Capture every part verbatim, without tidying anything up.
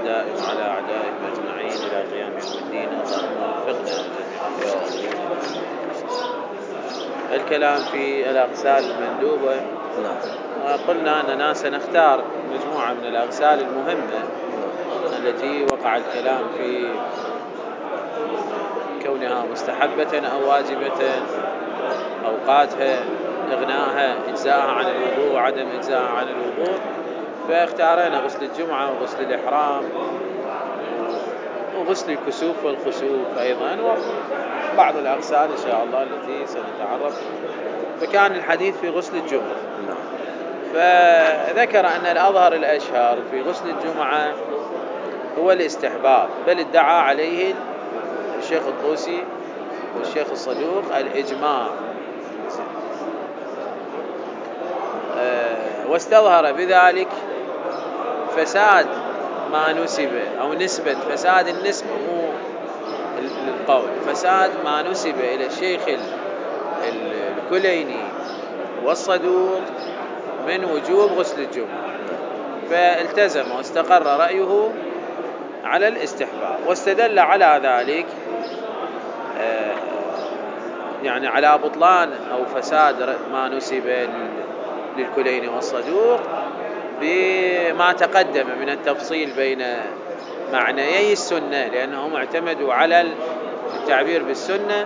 الدائم على أعدائهم أجمعين إلى قيام يوم الدين. اللهم وفقنا جميعا. الكلام في الأغسال المندوبة. وقلنا أننا سنختار مجموعة من الأغسال المهمة التي وقع الكلام في كونها مستحبة أو واجبة، أوقاتها، إغناءها، إجزاءها عن الوضوء وعدم إجزاءها عن الوضوء. فاختارنا غسل الجمعة وغسل الإحرام وغسل الكسوف والخسوف أيضا، وبعض الأغسال إن شاء الله التي سنتعرف. فكان الحديث في غسل الجمعة، فذكر أن الأظهر الأشهر في غسل الجمعة هو الاستحباب، بل ادعى عليه الشيخ الطوسي والشيخ الصدوق الإجماع، واستظهر بذلك فساد ما نسب أو نسبة فساد النسبة مو القول، فساد ما نسب إلى الشيخ الكليني والصدوق من وجوب غسل الجمعة، فالتزم واستقر رأيه على الاستحباب، واستدل على ذلك يعني على بطلان أو فساد ما نسب للكليني والصدوق بما تقدم من التفصيل بين معنيي السنة، لأنهم اعتمدوا على التعبير بالسنة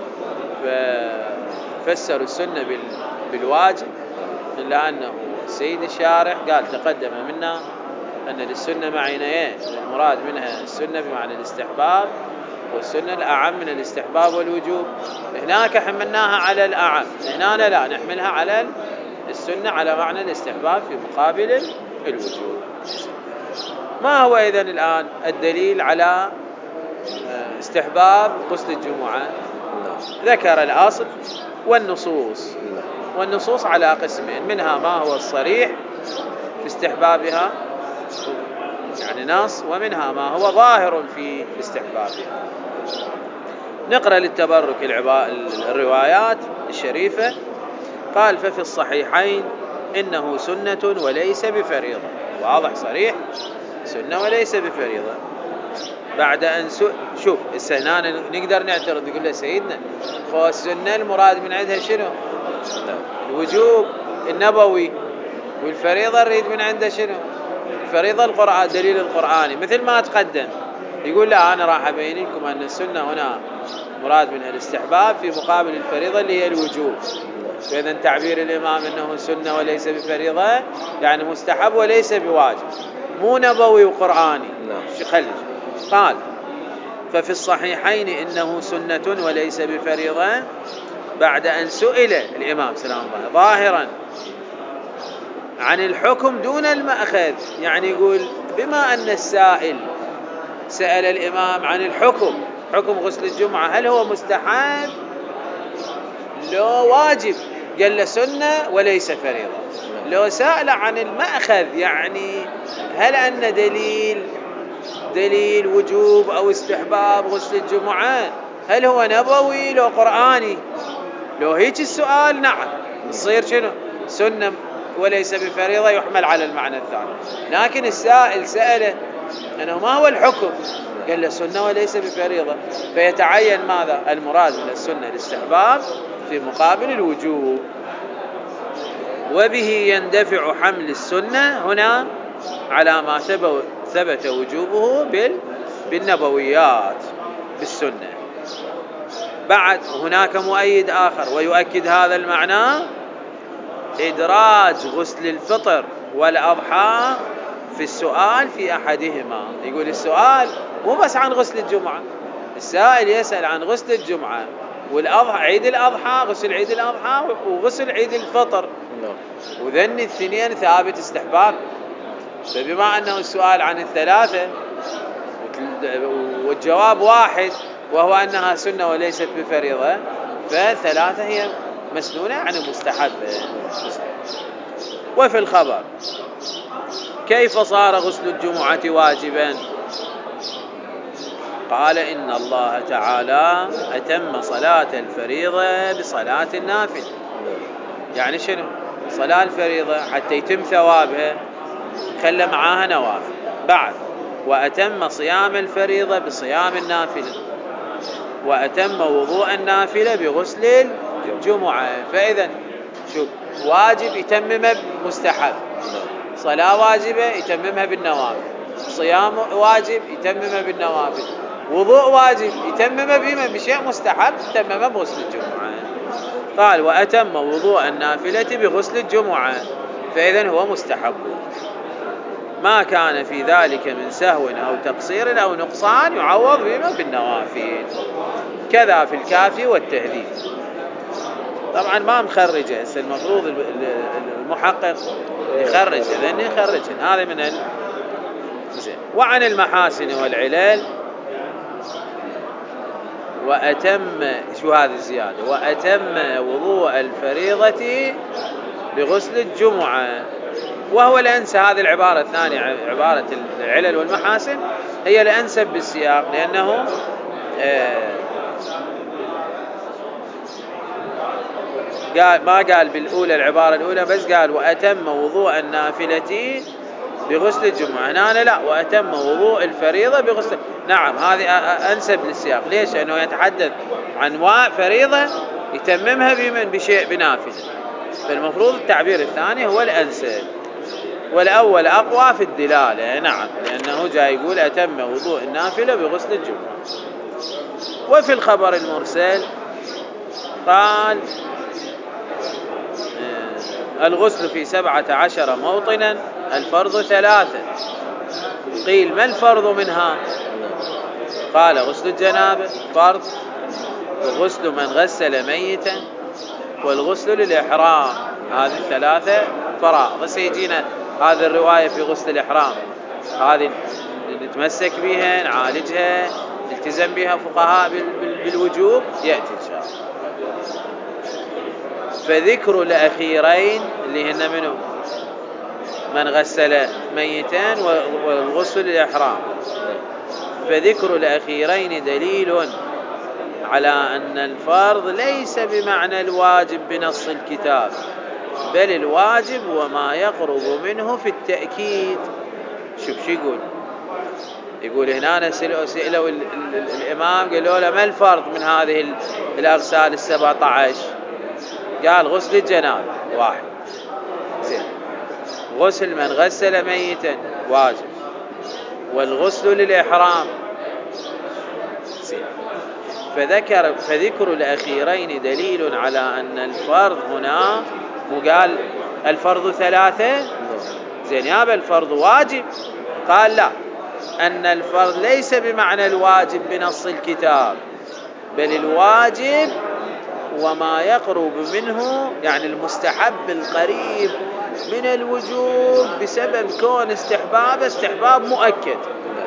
ففسروا السنة بالواجب، إلا أنه السيد الشارح قال تقدم منا أن للسنة معنيين، المراد منها السنة بمعنى الاستحباب، والسنة الأعم من الاستحباب والوجوب. هناك حملناها على الأعم، هنا لا، نحملها على السنة على معنى الاستحباب في مقابل الوجوب. ما هو إذن الآن الدليل على استحباب غسل الجمعة؟ ذكر الأصل والنصوص، والنصوص على قسمين، منها ما هو الصريح في استحبابها يعني نص، ومنها ما هو ظاهر في استحبابها. نقرأ للتبرك الروايات الشريفة. قال ففي الصحيحين إنه سنة وليس بفريضة، واضح صريح، سنة وليس بفريضة. بعد أن سئل، شوف السنان نقدر نعترض نقول له سيدنا خو السنة المراد من عندها شنو؟ الوجوب النبوي، والفريضة نريد من عنده شنو؟ الفريضة القرآن، دليل القرآني، مثل ما تقدم. يقول لا أنا راح أبين لكم أن السنة هنا مراد منها الاستحباب في مقابل الفريضة اللي هي الوجوب. فإذا تعبير الإمام أنه سنة وليس بفريضة يعني مستحب وليس بواجب، مو نبوي وقرآني. خلي قال ففي الصحيحين إنه سنة وليس بفريضة، بعد أن سئل الإمام سلام الله ظاهرا عن الحكم دون المأخذ، يعني يقول بما أن السائل سأل الإمام عن الحكم، حكم غسل الجمعة هل هو مستحب لو واجب، قال له سنة وليس فريضة. لو سأل عن المأخذ يعني هل أن دليل دليل وجوب أو استحباب غسل الجمعة هل هو نبوي لو قرآني، لو هيك السؤال نعم يصير شنو سنة وليس بفريضة يحمل على المعنى الثاني. لكن السائل سأله أنه ما هو الحكم، قال له سنة وليس بفريضة، فيتعين ماذا المراد من السنة الاستحباب في مقابل الوجوب، وبه يندفع حمل السنة هنا على ما ثبت وجوبه بالنبويات بالسنة. بعد هناك مؤيد آخر ويؤكد هذا المعنى، إدراج غسل الفطر والأضحى في السؤال في أحدهما. يقول السؤال مو بس عن غسل الجمعة، السائل يسأل عن غسل الجمعة والأضحى، عيد الأضحى، غسل عيد الأضحى وغسل عيد الفطر، وذن الاثنين ثابت استحباب. فبما أنه السؤال عن الثلاثة والجواب واحد وهو أنها سنة وليست بفريضة، فالثلاثة هي مسنونة عن المستحبة. وفي الخبر كيف صار غسل الجمعة واجبا؟ قال إن الله تعالى أتم صلاة الفريضة بصلاة النافلة. يعني شنو صلاة الفريضة حتى يتم ثوابها خلى معاها نوافل. بعد وأتم صيام الفريضة بصيام النافلة، وأتم وضوء النافلة بغسل الجمعة. فإذا شوف، واجب يتممه بمستحب، صلاة واجبة يتممها بالنوافل، صيام واجب يتممه بالنوافل، وضوء واجب يتممه بما بشيء مستحب يتممه بغسل الجمعة. قال وأتم وضوء النافلة بغسل الجمعة، فإذا هو مستحب، ما كان في ذلك من سهو أو تقصير أو نقصان يعوض بما بالنوافل. كذا في الكافي والتهذيب. طبعا ما مخرجه، هسه المفروض المحقق يخرج، لأن يخرج هذا من ال... وعن المحاسن والعلل وأتم، شو هذه الزيادة، وأتم وضوء الفريضة بغسل الجمعة، وهو الأنسب. هذه العبارة الثانية، عبارة العلل والمحاسن، هي الأنسب بالسياق، لأنه آه قال ما قال بالأولى العبارة الأولى بس، قال وأتم وضوء النافلة بغسل الجمعة. هنا أنا لا، وأتم وضوء الفريضة بغسل. نعم هذه أنسب للسياق. ليش؟ لأنه يتحدث عن فريضة يتممها بمن بشيء بنافلة، فالمفروض التعبير الثاني هو الأنسب، والأول أقوى في الدلالة. نعم، لأنه جاي يقول أتم وضوء النافلة بغسل الجمعة. وفي الخبر المرسل قال الغسل في سبعة عشر موطنا، الفرض ثلاثة. قيل ما الفرض منها؟ قال غسل الجنابة فرض، وغسل من غسل ميتا، والغسل للإحرام. هذه الثلاثة فرائض. سيجينا هذه الرواية في غسل الإحرام، هذه نتمسك بها نعالجها نلتزم بها فقهاء بالوجوب، يأتي إن شاء الله. فذكر الأخيرين اللي هن منه من غسل ميتان والغسل للإحرام، فذكر الأخيرين دليل على أن الفرض ليس بمعنى الواجب بنص الكتاب، بل الواجب وما يقرب منه في التأكيد. شوف شو يقول، يقول هنا سئلوا الإمام قالوا له ما الفرض من هذه الأغسال السبعة عشر؟ قال غسل الجنابة واحد، زين، غسل من غسل ميتا واجب، والغسل للإحرام، زين. فذكر فذكر الأخيرين دليل على أن الفرض هنا، وقال الفرض ثلاثة، زين يابا الفرض واجب. قال لا، أن الفرض ليس بمعنى الواجب بنص الكتاب، بل الواجب وما يقرب منه، يعني المستحب القريب من الوجوب بسبب كون استحباب استحباب مؤكد.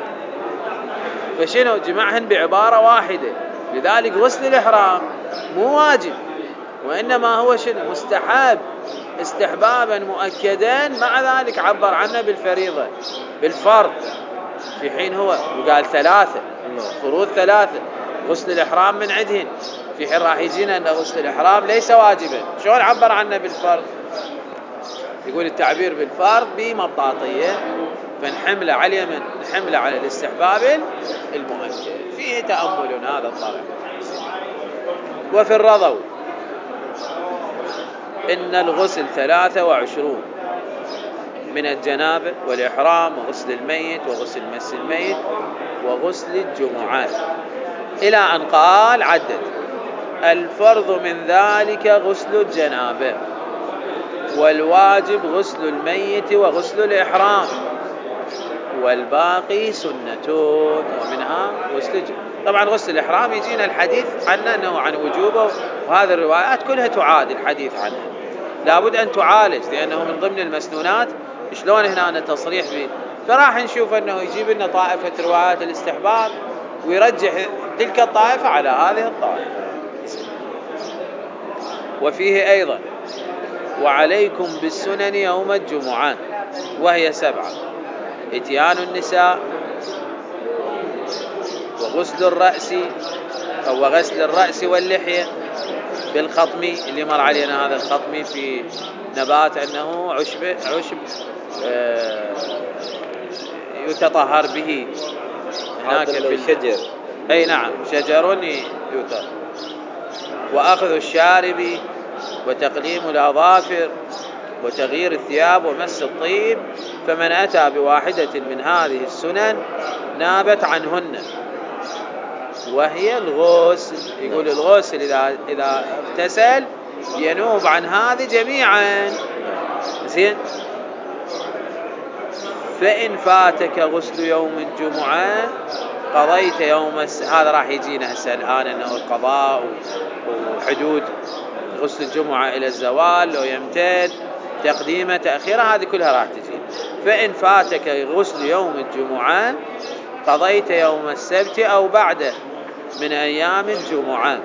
فشنو جمعهن بعبارة واحدة. لذلك غسل الإحرام مو واجب، وإنما هو شنو مستحب استحبابا مؤكدا، مع ذلك عبر عنه بالفريضة بالفرض، في حين هو وقال ثلاثة فروض ثلاثة. غسل الإحرام من عندهن، في حين راح يجينا أن غسل الإحرام ليس واجبا، شلون عبر عنه بالفرض؟ يقول التعبير بالفرض بمطاطية، فنحمله على من نحمله على الاستحباب المؤكد. فيه تأمل هذا الطرح. وفي الرضو إن الغسل ثلاثة وعشرون، من الجنابة والإحرام وغسل الميت وغسل مس الميت وغسل الجمعات، إلى أن قال عدد الفرض من ذلك غسل الجنابة، والواجب غسل الميت وغسل الإحرام، والباقي سنتون ومنها غسل الجنابة. طبعا غسل الإحرام يجينا الحديث عنه أنه عن وجوبه، وهذه الروايات كلها تعاد الحديث عنه، لابد أن تعالج لأنه من ضمن المسنونات. شلون هنا تصريح به؟ فراح نشوف أنه يجيب لنا طائفة روايات الاستحباب ويرجح تلك الطائفة على هذه الطائفة. وفيه أيضا وعليكم بالسنن يوم الجمعة، وهي سبعة: إتيان النساء، وغسل الرأس أو غسل الرأس واللحية بالخطم، اللي مر علينا هذا الخطم في نبات أنه عشب عشب آه يتطهر به هناك في الشجر. أي نعم شجر يطهر. وأخذ الشارب وتقليم الأظافر وتغيير الثياب ومس الطيب، فمن أتى بواحدة من هذه السنن نابت عنهن، وهي الغسل. يقول الغسل إذا إذا اغتسل ينوب عن هذه جميعا. زين. فإن فاتك غسل يوم الجمعة قضيت يوم الس... هذا راح يجينا هسه الآن أنه القضاء وحدود غسل الجمعة إلى الزوال لو يمتد تقديمه تأخيره، هذه كلها راح تجي. فإن فاتك غسل يوم الجمعة قضيت يوم السبت أو بعده من أيام الجمعة.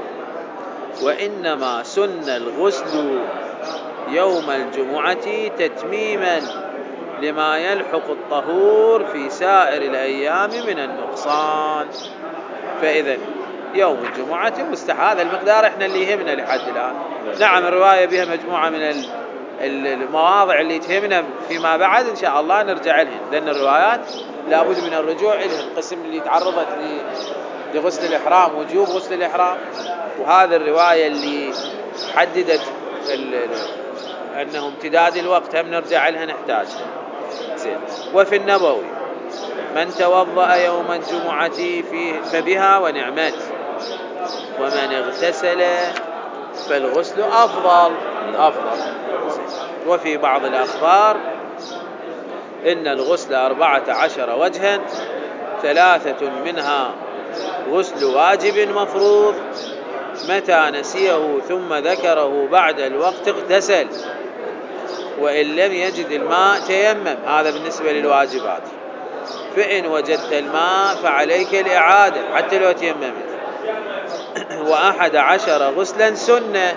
وإنما سن الغسل يوم الجمعة تتميما لما يلحق الطهور في سائر الأيام من النقصان. فإذا يوم الجمعة مستحب، هذا المقدار احنا اللي يهمنا لحد الآن. نعم الرواية بها مجموعة من المواضع اللي تهمنا فيما بعد إن شاء الله نرجع لهن، لأن الروايات لابد من الرجوع إليها. القسم اللي تعرضت لغسل الإحرام وجوب غسل الإحرام، وهذه الرواية اللي حددت أنه امتداد الوقت هم نرجع لها نحتاجها. زين. وفي النبوي من توضأ يوم الجمعة فيه فبها ونعمت، ومن اغتسل فالغسل أفضل أفضل. وفي بعض الأخبار إن الغسل أربعة عشر وجها، ثلاثة منها غسل واجب مفروض، متى نسيه ثم ذكره بعد الوقت اغتسل، وإن لم يجد الماء تيمم. هذا بالنسبة للواجبات. فإن وجدت الماء فعليك الإعادة حتى لو تيممت. وأحد عشر غسلا سنة،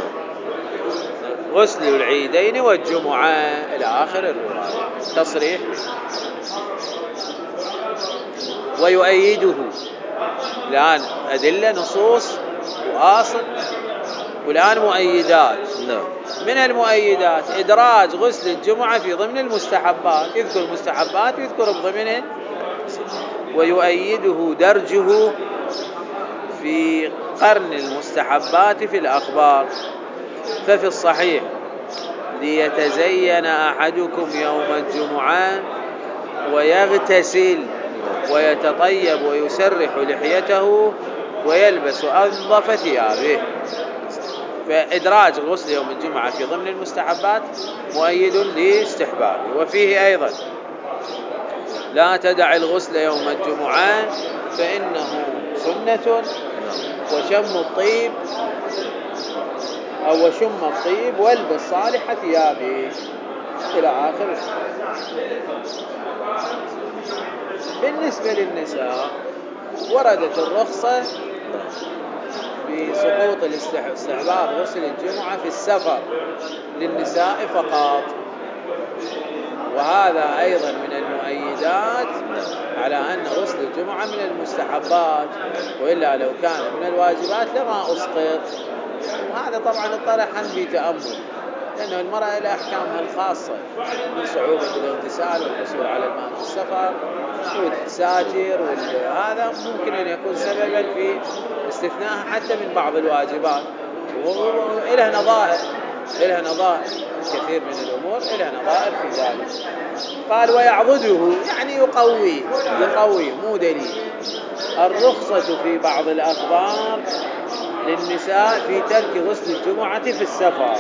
غسل العيدين والجمعة إلى آخر الرواية تصريح. ويؤيده الآن أدلة نصوص وآصل، والآن مؤيدات. من المؤيدات إدراج غسل الجمعة في ضمن المستحبات، يذكر المستحبات ويذكر بضمنه. ويؤيده درجه في قرن المستحبات في الأخبار. ففي الصحيح ليتزين أحدكم يوم الجمعة ويغتسل ويتطيب ويسرح لحيته ويلبس أنظف ثيابه. فإدراج الغسل يوم الجمعة في ضمن المستحبات مؤيد لاستحبابه. وفيه أيضا لا تدع الغسل يوم الجمعة فإنه سنة، وشم الطيب أو وشم الطيب والبس صالح ثيابه إلى آخر. بالنسبة للنساء وردت الرخصة بسقوط الاستحباب غسل الجمعة في السفر للنساء فقط، وهذا أيضا من المؤيدات على أن غسل الجمعة من المستحبات، وإلا لو كان من الواجبات لما أسقط. وهذا طبعا الطرحا بتأمل، لأنه المرأة لها أحكامها الخاصة من صعوبة الاغتسال والحصول على الماء في السفر والساتر، وهذا ممكن أن يكون سببا في استثناءها حتى من بعض الواجبات، وإلها نظائر إلها نظائر كثير من الأمور إلها نظائر في ذلك. قال ويعضده يعني يقوي يقوي مو دليل. الرخصة في بعض الأخبار للنساء في ترك غسل الجمعة في السفر،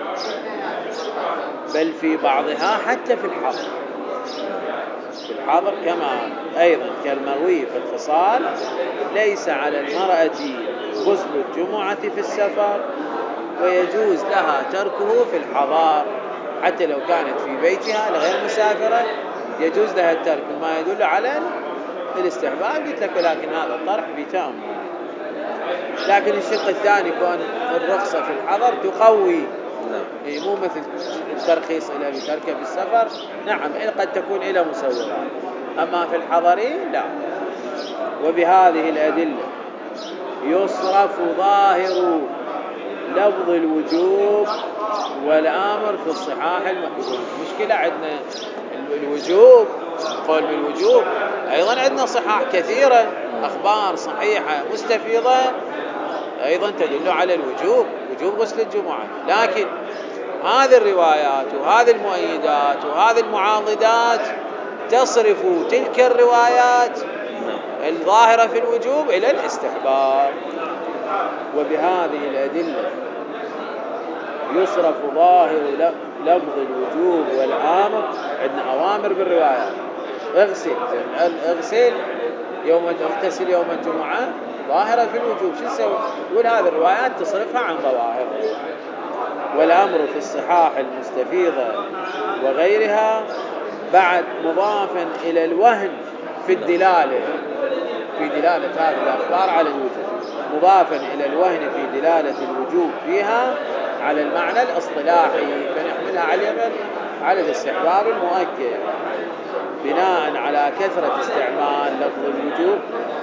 بل في بعضها حتى في الحضر. في الحضر كما أيضا كالمروي في الخصال ليس على المرأة غسل الجمعة في السفر، ويجوز لها تركه في الحضار حتى لو كانت في بيتها لغير مسافرة، يجوز لها الترك، ما يدل على الاستحباب. قلت لك لكن هذا الطرح بتأمل. لكن الشق الثاني كون الرخصة في الحضر تقوي، مو مثل الترخيص إلى بتركه في السفر. نعم قد تكون إلى مسوغات، أما في الحضر لا. وبهذه الأدلة يصرف ظاهر لفظ الوجوب والآمر في الصحاح المحفوظ. المشكلة عندنا الوجوب القول بالوجوب أيضا عندنا صحاح كثيرة، أخبار صحيحة مستفيضة أيضا تدل على الوجوب، وجوب غسل الجمعة. لكن هذه الروايات وهذه المؤيدات وهذه المعاضدات تصرف تلك الروايات الظاهرة في الوجوب إلى الاستحباب. وبهذه الأدلة يصرف ظاهر لفظ الوجوب والآمر. عندنا أوامر بالروايات، اغسل اغسل يوم اغتسل يوم الجمعة ظاهرة في الوجوب، شو نسوي؟ يقول هذه الروايات تصرفها عن ظواهرها. والأمر في الصحاح المستفيضة وغيرها بعد مضافا إلى الوهن في الدلالة، في دلالة هذه الأخبار على الوجوب، مضافا إلى الوهن في دلالة الوجوب فيها على المعنى الاصطلاحي، فنحملها على اليمن على الاستحباب المؤكد بناء على كثرة استعمال لفظ الوجوب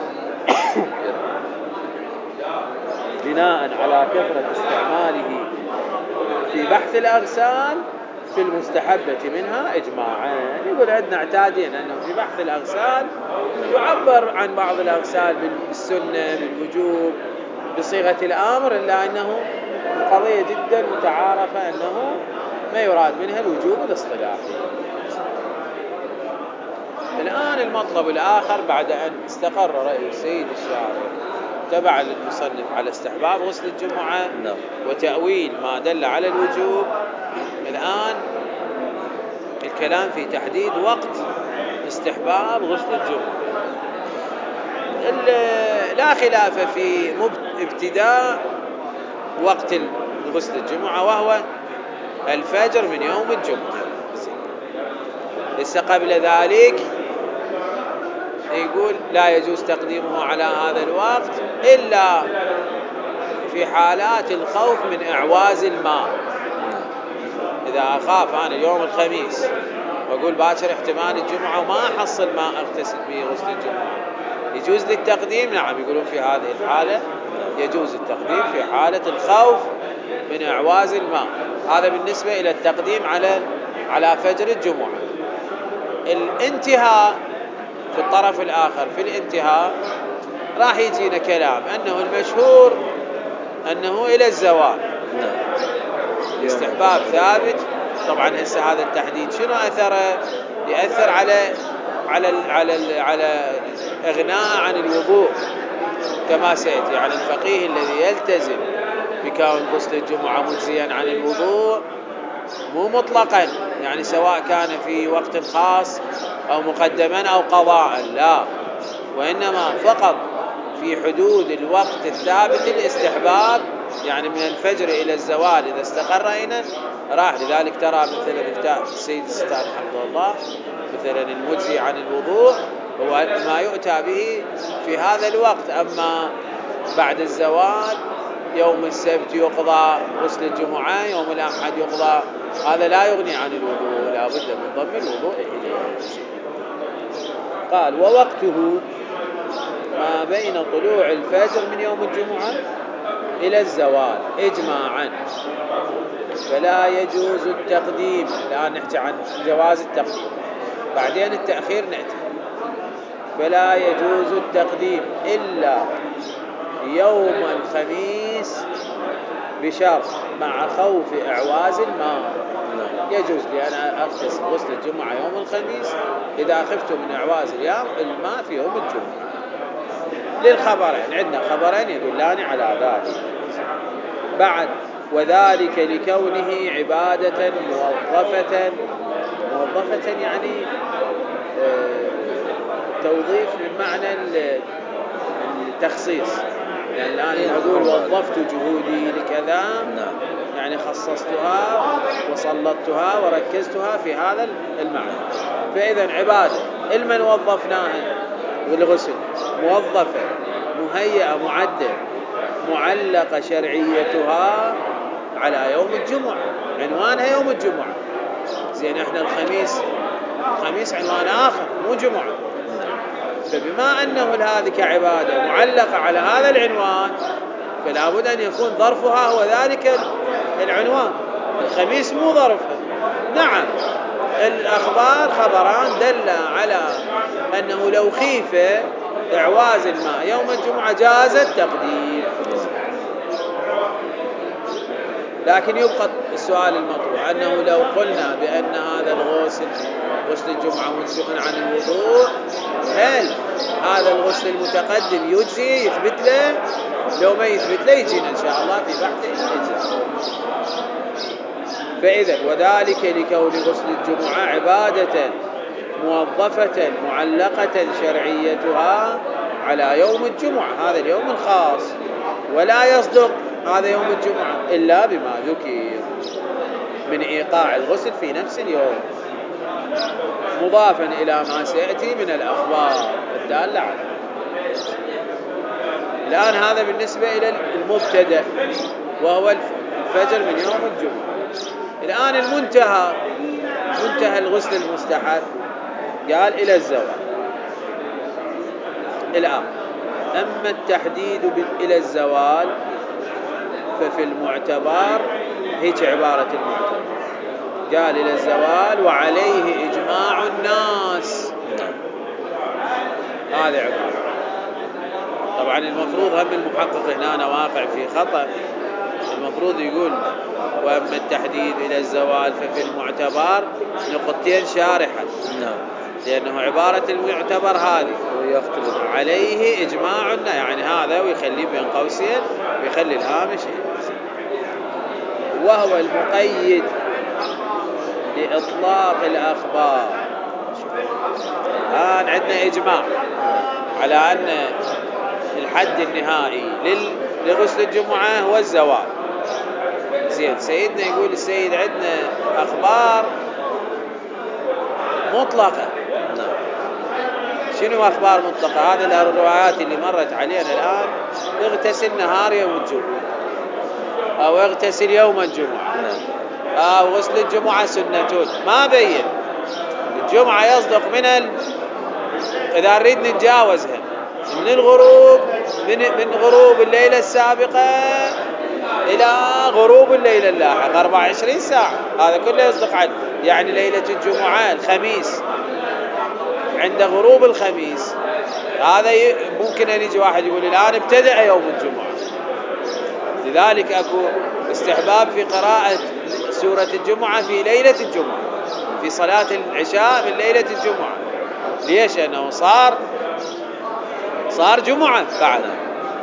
بناء على كثرة استعماله في بحث الأغسال في المستحبة منها إجماعا. يقول عندنا اعتادين أنه في بحث الأغسال يعبر عن بعض الأغسال بالسنة بالوجوب بصيغة الأمر، إلا أنه قضية جدا متعارفة أنه ما يراد منها الوجوب الاصطلاحي. الآن المطلب الآخر بعد أن استقر رأي السيد الشارع تبع للمصنف على استحباب غسل الجمعة وتأويل ما دل على الوجوب، الآن الكلام في تحديد وقت استحباب غسل الجمعة. لا خلاف في ابتداء وقت غسل الجمعة وهو الفجر من يوم الجمعة. لسه قبل ذلك يقول لا يجوز تقديمه على هذا الوقت إلا في حالات الخوف من إعواز الماء. إذا أخاف أنا اليوم الخميس وأقول باكر احتمال الجمعة وما أحصل ماء أغتسل به غسل الجمعة، يجوز للتقديم؟ نعم، يقولون في هذه الحالة يجوز التقديم في حالة الخوف من إعواز الماء. هذا بالنسبة إلى التقديم على على فجر الجمعة. الانتهاء في الطرف الآخر، في الانتهاء راح يجينا كلام أنه المشهور أنه إلى الزوال الاستحباب ثابت. طبعا هسه هذا التحديد شنو أثره؟ يأثر على على على على إغناء عن الوضوء كما سيأتي. يعني الفقيه الذي يلتزم بكون غسل الجمعة مجزيا عن الوضوء مو مطلقا، يعني سواء كان في وقت خاص أو مقدما أو قضاء، لا، وإنما فقط في حدود الوقت الثابت الاستحباب، يعني من الفجر إلى الزوال إذا استقر هنا راح. لذلك ترى مثلا السيد الستان حفظه الله مثلا المجزي عن الوضوء هو ما يؤتى به في هذا الوقت. أما بعد الزوال يوم السبت يقضى غسل الجمعة، يوم الأحد يقضى، هذا لا يغني عن الوضوء، لا بد من ضم الوضوء إليه. قال ووقته ما بين طلوع الفجر من يوم الجمعة إلى الزوال إجماعا، فلا يجوز التقديم. الآن نحكي عن جواز التقديم، بعدين التأخير نأتي. فلا يجوز التقديم إلا يوم الخميس بشرط مع خوف إعواز الماء. يجوز لي أنا أغتسل غسل الجمعة يوم الخميس إذا خفت من إعواز الماء في يوم الجمعة. للخبرين، عندنا خبرين يدلان على ذلك. بعد وذلك لكونه عبادة موظفة، موظفة يعني آه توظيف من معنى التخصيص. يعني الآن أقول وظفت جهودي لكذا، يعني خصصتها وسلطتها وركزتها في هذا المعنى. فإذا عبادة المن وظفناها بالغسل موظفة مهيئة معدة معلقة شرعيتها على يوم الجمعة، عنوانها يوم الجمعة. زين احنا الخميس، الخميس عنوان آخر مو جمعة. فبما أنه هذه كعبادة معلقة على هذا العنوان فلا بد أن يكون ظرفها هو ذلك العنوان. الخميس مو ظرفها، نعم الأخبار خبران دل على أنه لو خيف إعواز الماء يوم الجمعة جاز التقديم. لكن يبقى السؤال المطروح أنه لو قلنا بأن هذا الغسل غسل الجمعة منشئ عن الوضوء، هل هذا الغسل المتقدم يجزي يثبت له؟ لو ما يثبت له يجينا إن شاء الله في بحث الإجزاء. فإذا وذلك لكون غسل الجمعة عبادة موظفة معلقة شرعيتها على يوم الجمعة، هذا اليوم الخاص، ولا يصدق هذا يوم الجمعة إلا بما ذكر من إيقاع الغسل في نفس اليوم، مضافا إلى ما سيأتي من الأخبار الدالة عليه. الآن هذا بالنسبة إلى المبتدأ وهو الفجر من يوم الجمعة. الآن المنتهى، منتهى الغسل المستحب قال إلى الزوال. الآن أما التحديد إلى الزوال ففي المعتبر هيك عبارة المعتبر، قال إلى الزوال وعليه إجماع الناس، هذه عبارة. طبعا المفروض هم المحقق هنا واقع في خطأ، المفروض يقول وأما التحديد إلى الزوال ففي المعتبر نقطتين شارحة، لأنه عبارة المعتبر هذه ويختلف عليه إجماعنا، يعني هذا ويخليه بين قوسين ويخلي الهامش، وهو المقيد لإطلاق الأخبار. الآن عندنا إجماع على أن الحد النهائي لغسل الجمعة هو الزوال. زين، سيدنا يقول السيد عندنا أخبار مطلقة. شنو أخبار مطلقة؟ هذه الروايات اللي مرت علينا الآن، اغتسل نهار يوم الجمعة، أو اغتسل يوم الجمعة، أو غسل الجمعة سنة، ما بين الجمعة يصدق من ال... إذا نريد نتجاوزها من الغروب، من, من غروب الليلة السابقة إلى غروب الليلة اللاحقة أربعة وعشرين ساعة، هذا كله يصدق عنه. يعني ليلة الجمعة الخميس عند غروب الخميس، هذا ممكن أن يجي واحد يقول الآن ابتدأ يوم الجمعة. لذلك أكو استحباب في قراءة سورة الجمعة في ليلة الجمعة، في صلاة العشاء من ليلة الجمعة. ليش؟ أنه صار صار جمعة بعدها.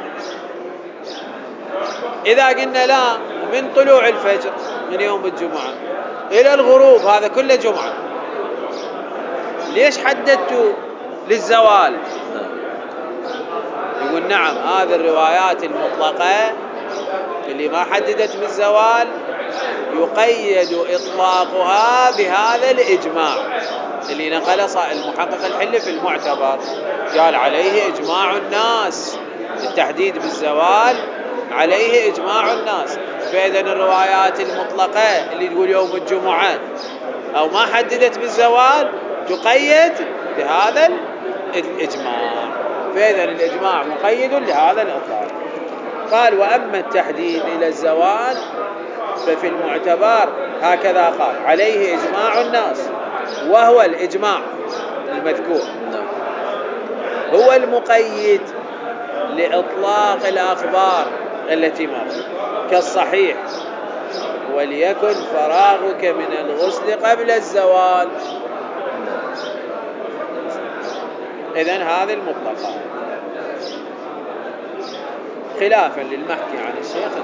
إذا قلنا لا، من طلوع الفجر من يوم الجمعة إلى الغروب هذا كله جمعة، ليش حددتوا للزوال؟ يقول نعم، هذه الروايات المطلقة اللي ما حددت بالزوال يقيد إطلاقها بهذا الإجماع اللي نقل المحقق الحل في المعتبر، قال عليه إجماع الناس، التحديد بالزوال عليه إجماع الناس. فإذا الروايات المطلقة اللي تقول يوم الجمعة أو ما حددت بالزوال تقيد بهذا الإجماع، فإذا الإجماع مقيد لهذا الإطلاق. قال وأما التحديد إلى الزوال ففي المعتبر هكذا قال عليه إجماع الناس، وهو الإجماع المذكور هو المقيد لإطلاق الأخبار التي مرت كالصحيح وليكن فراغك من الغسل قبل الزوال. إذن هذه المطلقات خلافا للمحكي عن الشيخ